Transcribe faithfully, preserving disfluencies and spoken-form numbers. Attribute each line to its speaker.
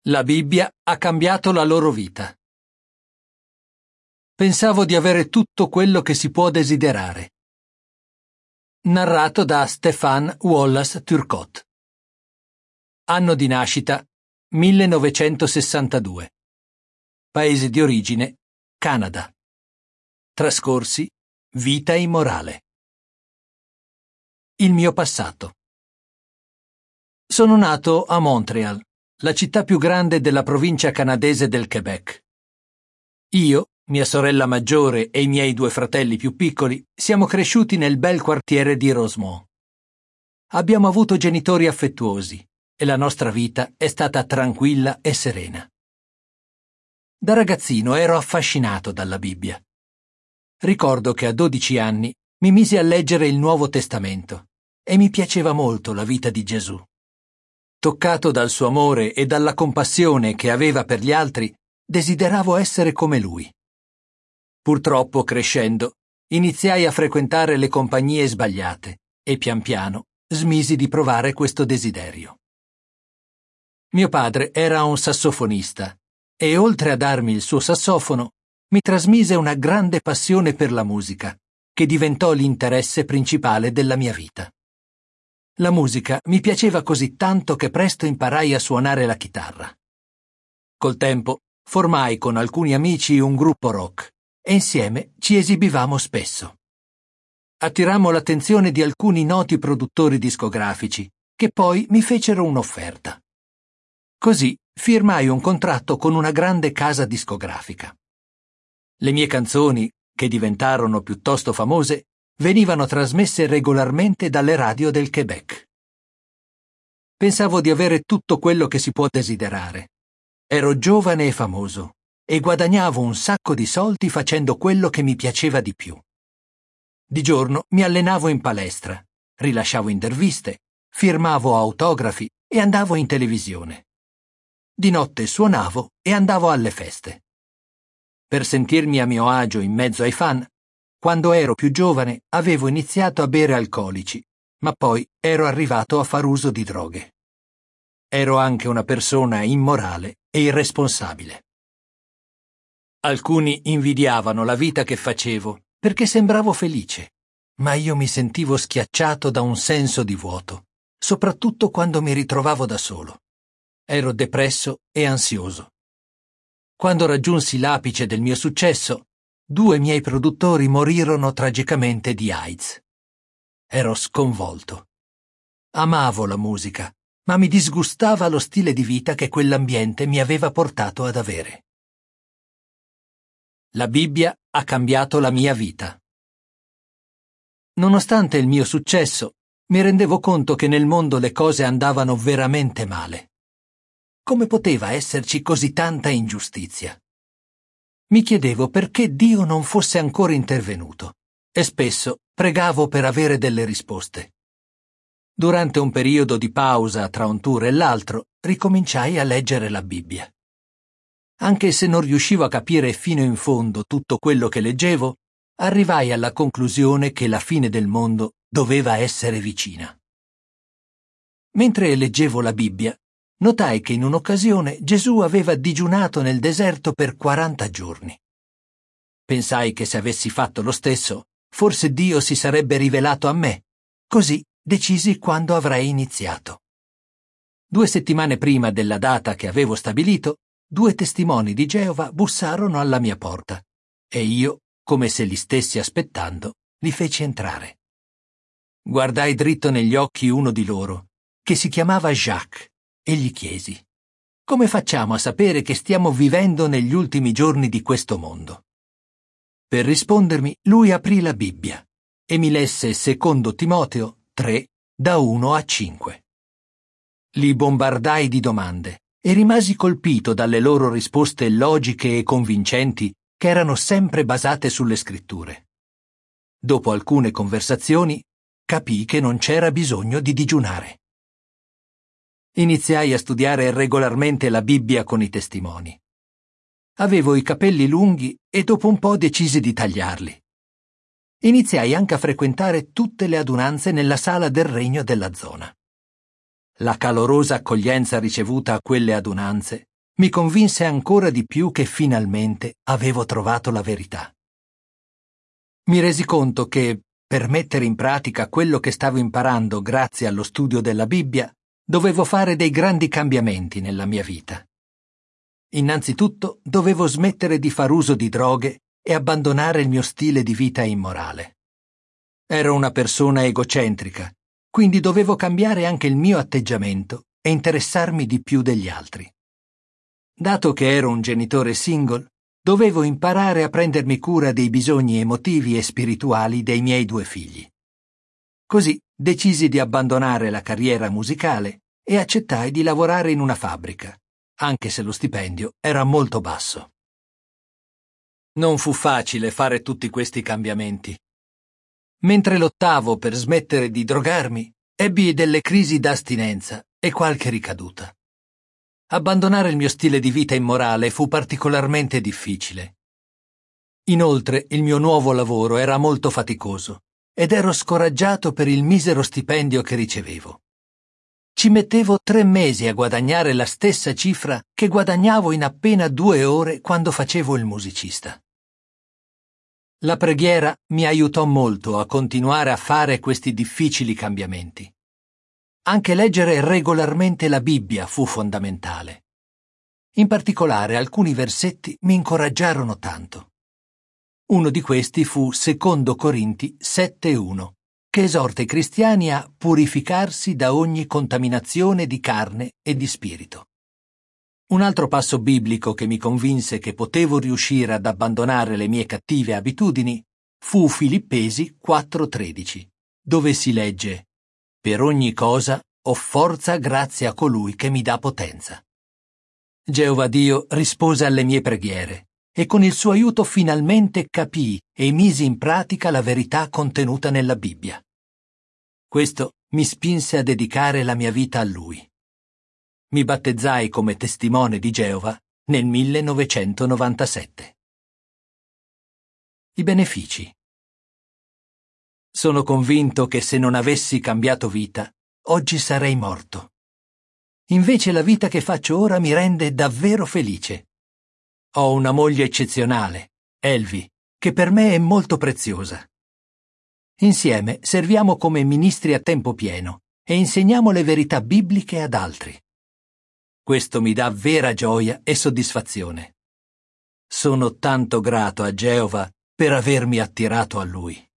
Speaker 1: La Bibbia ha cambiato la loro vita. Pensavo di avere tutto quello che si può desiderare. Narrato da Stefan Wallace Turcotte. Anno di nascita millenovecentosessantadue. Paese di origine Canada. Trascorsi vita immorale. Il mio passato. Sono nato a Montreal, la città più grande della provincia canadese del Quebec. Io, mia sorella maggiore e i miei due fratelli più piccoli siamo cresciuti nel bel quartiere di Rosemont. Abbiamo avuto genitori affettuosi e la nostra vita è stata tranquilla e serena. Da ragazzino ero affascinato dalla Bibbia. Ricordo che a dodici anni mi misi a leggere il Nuovo Testamento e mi piaceva molto la vita di Gesù. Toccato dal suo amore e dalla compassione che aveva per gli altri, desideravo essere come lui. Purtroppo, crescendo, iniziai a frequentare le compagnie sbagliate e pian piano smisi di provare questo desiderio. Mio padre era un sassofonista e, oltre a darmi il suo sassofono, mi trasmise una grande passione per la musica, che diventò l'interesse principale della mia vita. La musica mi piaceva così tanto che presto imparai a suonare la chitarra. Col tempo formai con alcuni amici un gruppo rock e insieme ci esibivamo spesso. Attirammo l'attenzione di alcuni noti produttori discografici che poi mi fecero un'offerta. Così firmai un contratto con una grande casa discografica. Le mie canzoni, che diventarono piuttosto famose, venivano trasmesse regolarmente dalle radio del Quebec. Pensavo di avere tutto quello che si può desiderare. Ero giovane e famoso e guadagnavo un sacco di soldi facendo quello che mi piaceva di più. Di giorno mi allenavo in palestra, rilasciavo interviste, firmavo autografi e andavo in televisione. Di notte suonavo e andavo alle feste. Per sentirmi a mio agio in mezzo ai fan, quando ero più giovane avevo iniziato a bere alcolici, ma poi ero arrivato a far uso di droghe. Ero anche una persona immorale e irresponsabile. Alcuni invidiavano la vita che facevo perché sembravo felice, ma io mi sentivo schiacciato da un senso di vuoto, soprattutto quando mi ritrovavo da solo. Ero depresso e ansioso. Quando raggiunsi l'apice del mio successo, due miei produttori morirono tragicamente di AIDS. Ero sconvolto. Amavo la musica, ma mi disgustava lo stile di vita che quell'ambiente mi aveva portato ad avere. La Bibbia ha cambiato la mia vita. Nonostante il mio successo, mi rendevo conto che nel mondo le cose andavano veramente male. Come poteva esserci così tanta ingiustizia? Mi chiedevo perché Dio non fosse ancora intervenuto e spesso pregavo per avere delle risposte. Durante un periodo di pausa tra un tour e l'altro, ricominciai a leggere la Bibbia. Anche se non riuscivo a capire fino in fondo tutto quello che leggevo, arrivai alla conclusione che la fine del mondo doveva essere vicina. Mentre leggevo la Bibbia, notai che in un'occasione Gesù aveva digiunato nel deserto per quaranta giorni. Pensai che se avessi fatto lo stesso, forse Dio si sarebbe rivelato a me. Così decisi quando avrei iniziato. Due settimane prima della data che avevo stabilito, due testimoni di Geova bussarono alla mia porta e io, come se li stessi aspettando, li feci entrare. Guardai dritto negli occhi uno di loro, che si chiamava Jacques, e gli chiesi: «Come facciamo a sapere che stiamo vivendo negli ultimi giorni di questo mondo?» Per rispondermi, lui aprì la Bibbia e mi lesse secondo Timoteo tre, da uno a cinque. Li bombardai di domande e rimasi colpito dalle loro risposte logiche e convincenti che erano sempre basate sulle scritture. Dopo alcune conversazioni, capii che non c'era bisogno di digiunare. Iniziai a studiare regolarmente la Bibbia con i testimoni. Avevo i capelli lunghi e dopo un po' decisi di tagliarli. Iniziai anche a frequentare tutte le adunanze nella sala del regno della zona. La calorosa accoglienza ricevuta a quelle adunanze mi convinse ancora di più che finalmente avevo trovato la verità. Mi resi conto che, per mettere in pratica quello che stavo imparando grazie allo studio della Bibbia, dovevo fare dei grandi cambiamenti nella mia vita. Innanzitutto dovevo smettere di far uso di droghe e abbandonare il mio stile di vita immorale. Ero una persona egocentrica, quindi dovevo cambiare anche il mio atteggiamento e interessarmi di più degli altri. Dato che ero un genitore single, dovevo imparare a prendermi cura dei bisogni emotivi e spirituali dei miei due figli. Così decisi di abbandonare la carriera musicale e accettai di lavorare in una fabbrica, anche se lo stipendio era molto basso. Non fu facile fare tutti questi cambiamenti. Mentre lottavo per smettere di drogarmi, ebbi delle crisi d'astinenza e qualche ricaduta. Abbandonare il mio stile di vita immorale fu particolarmente difficile. Inoltre, il mio nuovo lavoro era molto faticoso ed ero scoraggiato per il misero stipendio che ricevevo. Ci mettevo tre mesi a guadagnare la stessa cifra che guadagnavo in appena due ore quando facevo il musicista. La preghiera mi aiutò molto a continuare a fare questi difficili cambiamenti. Anche leggere regolarmente la Bibbia fu fondamentale. In particolare alcuni versetti mi incoraggiarono tanto. Uno di questi fu Secondo Corinti sette uno, che esorta i cristiani a purificarsi da ogni contaminazione di carne e di spirito. Un altro passo biblico che mi convinse che potevo riuscire ad abbandonare le mie cattive abitudini fu Filippesi quattro tredici, dove si legge: Per ogni cosa ho forza grazie a colui che mi dà potenza. Geova Dio rispose alle mie preghiere e con il suo aiuto finalmente capii e misi in pratica la verità contenuta nella Bibbia. Questo mi spinse a dedicare la mia vita a Lui. Mi battezzai come testimone di Geova nel millenovecentonovantasette. I benefici. Sono convinto che se non avessi cambiato vita, oggi sarei morto. Invece la vita che faccio ora mi rende davvero felice. Ho una moglie eccezionale, Elvi, che per me è molto preziosa. Insieme serviamo come ministri a tempo pieno e insegniamo le verità bibliche ad altri. Questo mi dà vera gioia e soddisfazione. Sono tanto grato a Geova per avermi attirato a Lui.